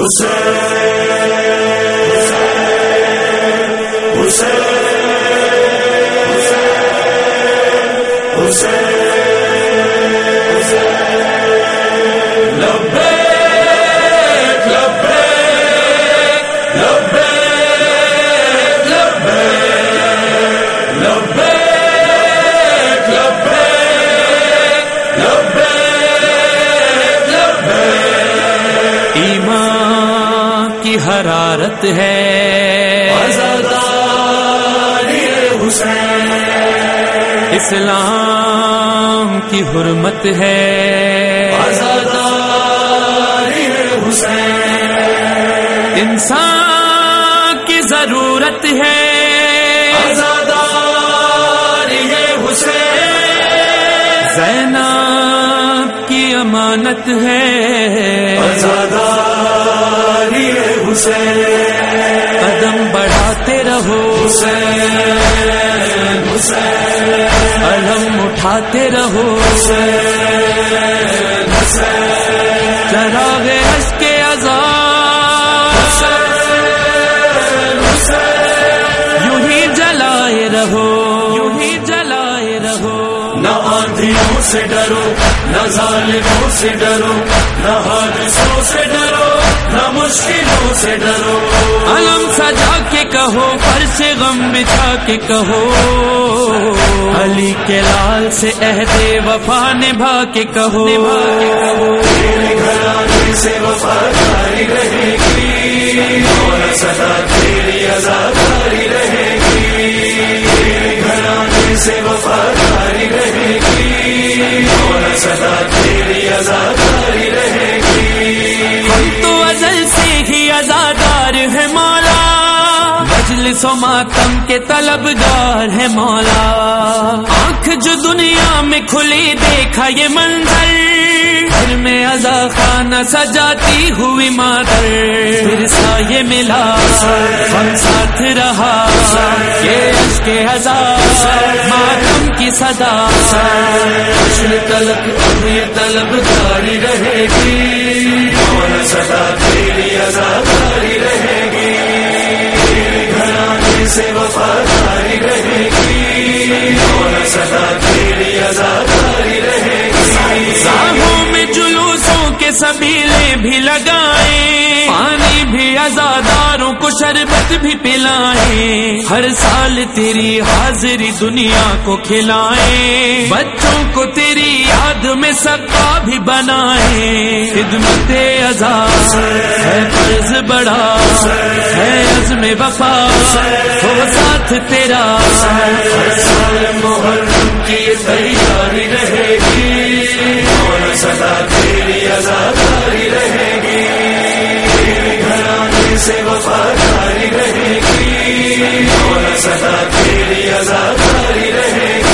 حرارت ہے آزاداری حسین، اسلام کی حرمت ہے آزاداری حسین، انسان کی ضرورت ہے آزاداری حسین، زینب کی امانت ہے آزاداری حسین، قدم بڑھاتے رہو حسین حسین، علم اٹھاتے رہو حسین حسین، چراغ عشق عذاب حسین حسین، یوں ہی جلائے رہو یوں ہی جلائے رہو، نہ آندھیوں سے ڈرو نہ ظالموں سے ڈرو، نہ حادثوں سے ڈرو نہ مشکلوں سے ڈرو، علم سجا کے کہو فرش غم بچھا کے کہو، علی کے لال سے عہد وفا نبھا کے کہو، تیرے گھرانے سے وفاداری رہے گی اور سدا تیری آزاداری رہے گی، تیرے گھرانے سے وفاداری رہے گی اور سدا تیری آزاداری رہے گی، ہم تو ازل سے ہی آزادار ہے مولا، مجلس و ماتم کے طلبگار ہے مولا، آنکھ جو دنیا میں کھلی دیکھا یہ منظر، پھر میں عزا خانہ سجاتی ہوئی مادر، پھر سایہ ملا ہم ساتھ رہا، یہ عشق عزا ماتم کی صدا، حشر طلب اب یہ طلب جاری رہے گی اور سدا تیری آزاداری رہے گی، تیرے گھرانے سے وفاداری رہے گی اور سدا تیری آزاداری رہے گی، راہوں میں جلوسوں کے سبیلے بھی لگائیں، پانی بھی عزاداروں کو شربت بھی پلائیں، ہر سال تیری حاضری دنیا کو کھلائیں، بچوں کو تیری یاد میں سقا بھی بنائیں، خدمت عزا ہے فرض بڑا ہے عزم وفا ہو ساتھ تیرا، ہر سال محرم کی تیاری رہے گی اور سدا تیری آزاداری رہے گی، تیرے گھرانے سے وفاداری رہے گی اور سدا تیری آزاداری رہے گی،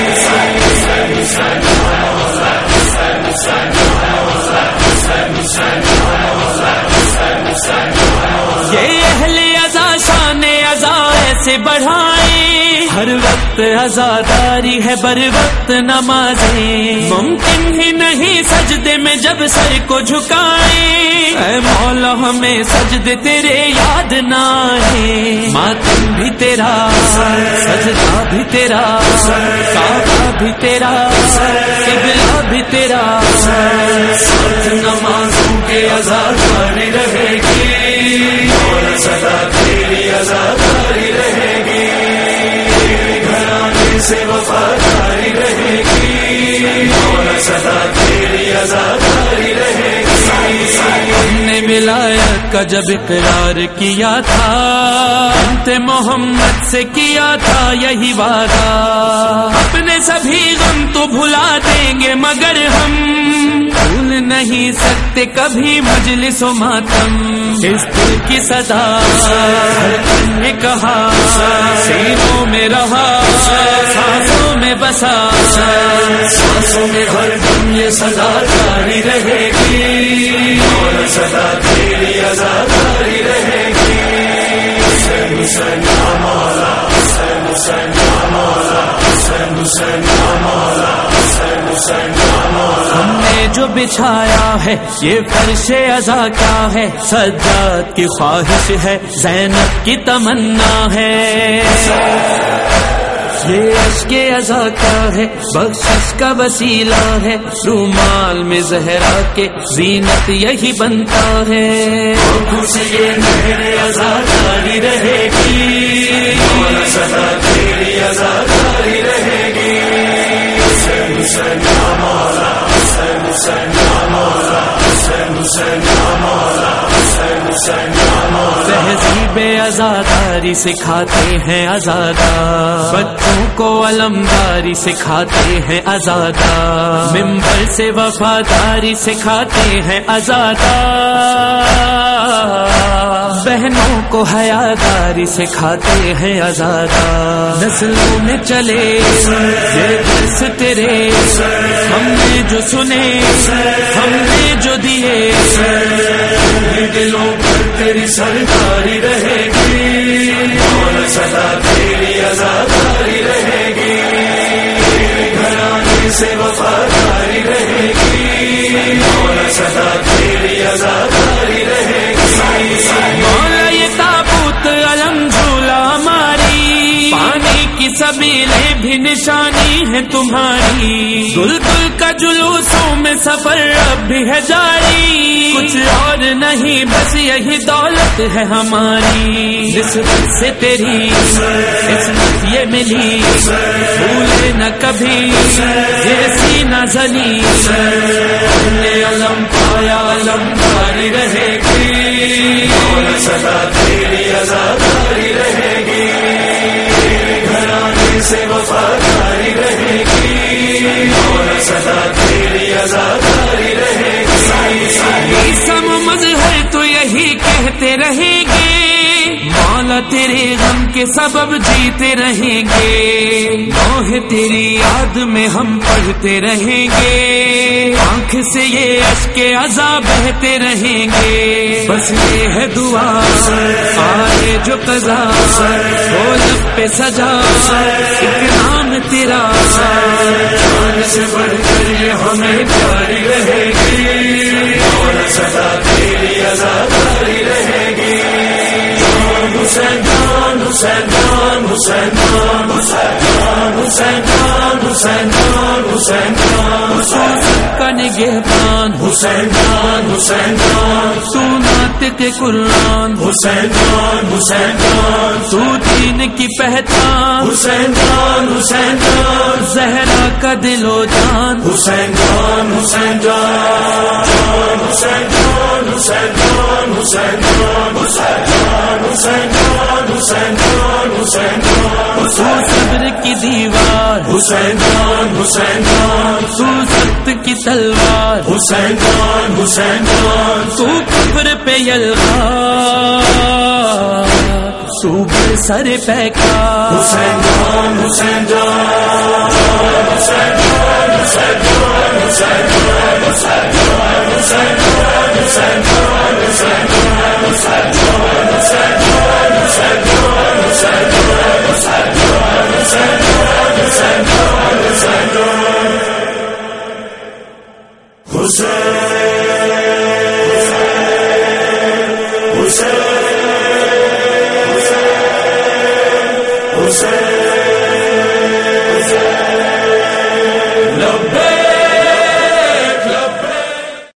یہ اہل عزا شان عزا ایسے بڑھائیں، ہر وقت عزاداری ہے بر وقت نمازیں، ممکن ہی نہیں سجدے میں جب سر کو جھکائیں، اے مولا ہمیں سجدے تیرے یاد نہ آئیں، ماتم بھی تیرا سجدہ بھی تیرا کعبہ بھی تیرا قبلہ بھی تیرا، ساتھ نمازوں کے آزاداری رہے گی اور سدا تیری آزاداری رہے گی، تیرے گھرانے سے وفاداری رہے گی اور سدا تیری آزاداری رہے گی، ہم نے ولایت کا جب اقرار کیا تھا، انت محمد سے کیا تھا یہی وعدہ، اپنے سبھی غم تو بھلا دیں گے مگر ہم بھول نہیں سکتے کبھی مجلس و ماتم، اس دل کی صدا ہر دن نے کہا، سینوں میں رہا سانسوں میں بسا، سانسوں میں ہر دم یہ صدا جاری رہے گی اور سدا تیری آزاداری رہے گی، حسین حسین یا مولا حسین حسین یا مولا حسین حسین یا مولا حسین حسین یا مولا، ہم نے جو بچھایا ہے یہ فرش عزا کیا ہے، سجاد کی خواہش ہے زینب کی تمنا ہے، یہ عشق عزا کیا ہے بخشش کا وسیلہ ہے، رومال میں زہرا کے زینت یہی بنتا ہے، یہ نہر عزا جاری رہے گی، سدا تیری عزا جاری رہے گی، حسین حسین یا مولا، حسین حسین یا مولا، حسین حسین یا مولا، حسین حسین یا مولا، تہذیب عزاداری سکھاتے ہیں عزادار، بچوں کو علمداری سکھاتے ہیں عزادار، ممبر سے وفاداری سکھاتے ہیں عزادار، بہنوں کو حیاداری سکھاتے ہیں عزادار، نسلوں میں چلے یہ درس تیرے، ہم نے جو سنے ہم نے جو دیے، دلوں پر تیری سرداری رہے گی، مولا سدا تیری عزاداری رہے گی، گھرانے سے وفاداری رہے گی، مولا سدا تیری عزاداری رہے گی، مولا یہ تابوت علم جھولا ہماری، پانی کی سبیلیں بھی نشانی ہے تمہاری، دلدل کا جلوسوں میں سفر اب بھی ہے جاری، کچھ اور نہیں بس یہی دولت ہے ہماری، نسبت سے تیری قسمت یہ ملی، بھولے نہ کبھی یہ سینہ زنی، ہم نے علم پایا علم جاری رہے گی، مولا سدا تیری عزاداری رہے گی، گھرانے سے وفاداری رہے گی، مولا سدا تیری عزاداری رہے گی، سم مظہر تو یہی کہتے رہیں گے، مولا تیرے غم کے سبب جیتے رہیں گے، نوح تیری یاد میں ہم پڑھتے رہیں گے، آنکھ سے یہ اشک عزا بہتے رہیں گے، بس یہ ہے دعا آئے جو قضا ہو لب پہ سجا، ایک نام تیرا جان سے بڑھ کر یہ ہمیں پیاری رہے گی، مولا سدا تیری عزاداری رہے گی، حسین جان حسین جان حسین جان حسین جان حسین جان حسین جان حسین جان کا نگہبان، حسین جان حسین جان تو ناطق قرآن، حسین جان حسین جان تو دین کی پہچان، حسین جان حسین جان زہرا کا دل و جان، حسین جان حسین جان حسین جان حسین جان حسین جان حسین جان حسین جان حسین جان حسین جان تو صبر کی دیوار، حسین جان حسین جان تو سخت کی تلوار، حسین جان حسین جان تو کفر پہ یلغار، تو بر سر پیکار، حسین جان حسین جان حسین جان حسین جان حسین جان حسین جان حسین جان حسین جان حسین جان حسین جان حسین جان حسین جان حسین جان حسین جان حسین جان حسین جان حسین جان حسین حسین